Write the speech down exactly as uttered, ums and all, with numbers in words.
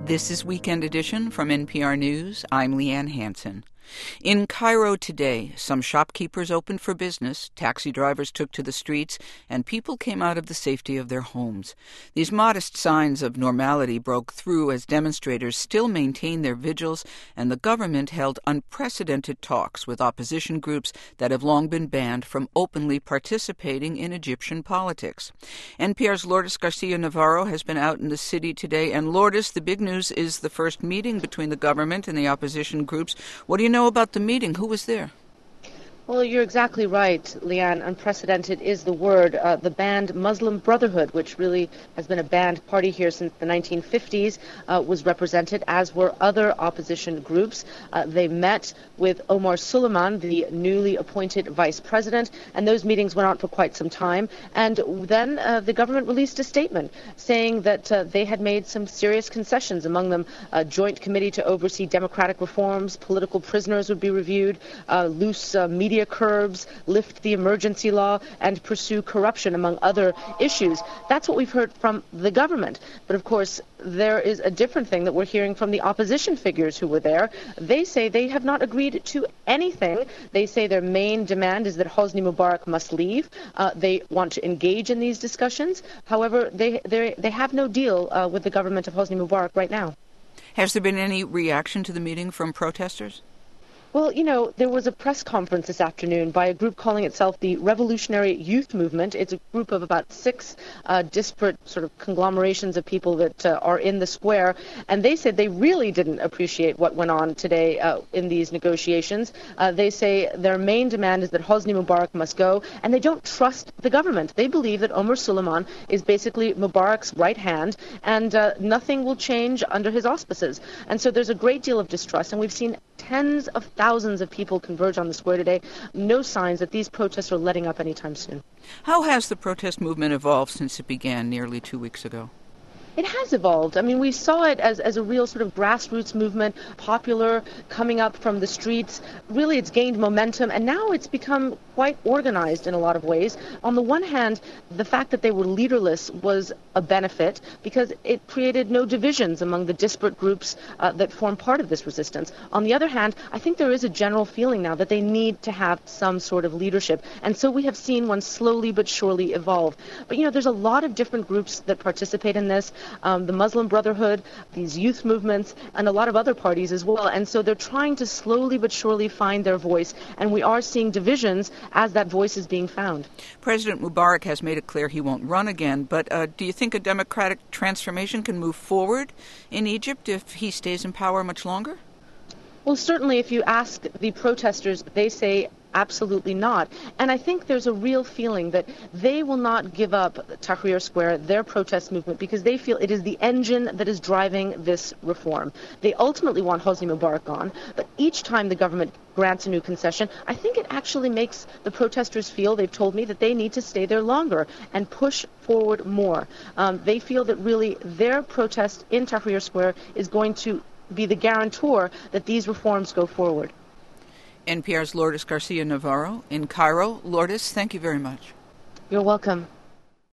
This is Weekend Edition from N P R News. I'm Leanne Hansen. In Cairo today, some shopkeepers opened for business, taxi drivers took to the streets, and people came out of the safety of their homes. These modest signs of normality broke through as demonstrators still maintained their vigils, and the government held unprecedented talks with opposition groups that have long been banned from openly participating in Egyptian politics. N P R's Lourdes Garcia-Navarro has been out in the city today, and Lourdes, the big news is the first meeting between the government and the opposition groups. What do you know about the meeting? Who was there? Well, you're exactly right, Leanne. Unprecedented is the word. Uh, the banned Muslim Brotherhood, which really has been a banned party here since the nineteen fifties, uh, was represented, as were other opposition groups. Uh, they met with Omar Suleiman, the newly appointed vice president, and those meetings went on for quite some time. And then uh, the government released a statement saying that uh, they had made some serious concessions, among them a joint committee to oversee democratic reforms, political prisoners would be reviewed, uh, loose uh, media curbs, lift the emergency law, and pursue corruption, among other issues. That's what we've heard from the government. But of course, there is a different thing that we're hearing from the opposition figures who were there. They say they have not agreed to anything. They say their main demand is that Hosni Mubarak must leave. Uh, they want to engage in these discussions. However, they they, they have no deal uh, with the government of Hosni Mubarak right now. Has there been any reaction to the meeting from protesters? Well, you know, there was a press conference this afternoon by a group calling itself the Revolutionary Youth Movement. It's a group of about six uh, disparate sort of conglomerations of people that uh, are in the square, and they said they really didn't appreciate what went on today uh, in these negotiations. Uh, they say their main demand is that Hosni Mubarak must go, and they don't trust the government. They believe that Omar Suleiman is basically Mubarak's right hand, and uh, nothing will change under his auspices. And so there's a great deal of distrust, and we've seen tens of thousands of people converge on the square today. No signs that these protests are letting up anytime soon. How has the protest movement evolved since it began nearly two weeks ago? It has evolved. I mean, we saw it as, as a real sort of grassroots movement, popular, coming up from the streets. Really, it's gained momentum, and now it's become quite organized in a lot of ways. On the one hand, the fact that they were leaderless was a benefit because it created no divisions among the disparate groups uh, that form part of this resistance. On the other hand, I think there is a general feeling now that they need to have some sort of leadership, and so we have seen one slowly but surely evolve. But, you know, there's a lot of different groups that participate in this. Um, the Muslim Brotherhood, these youth movements, and a lot of other parties as well. And so they're trying to slowly but surely find their voice. And we are seeing divisions as that voice is being found. President Mubarak has made it clear he won't run again. But uh, do you think a democratic transformation can move forward in Egypt if he stays in power much longer? Well, certainly if you ask the protesters, they say absolutely not. And I think there's a real feeling that they will not give up Tahrir Square, their protest movement, because they feel it is the engine that is driving this reform. They ultimately want Hosni Mubarak gone, but each time the government grants a new concession, I think it actually makes the protesters feel, they've told me, that they need to stay there longer and push forward more. Um, they feel that really their protest in Tahrir Square is going to be the guarantor that these reforms go forward. N P R's Lourdes Garcia-Navarro in Cairo. Lourdes, thank you very much. You're welcome.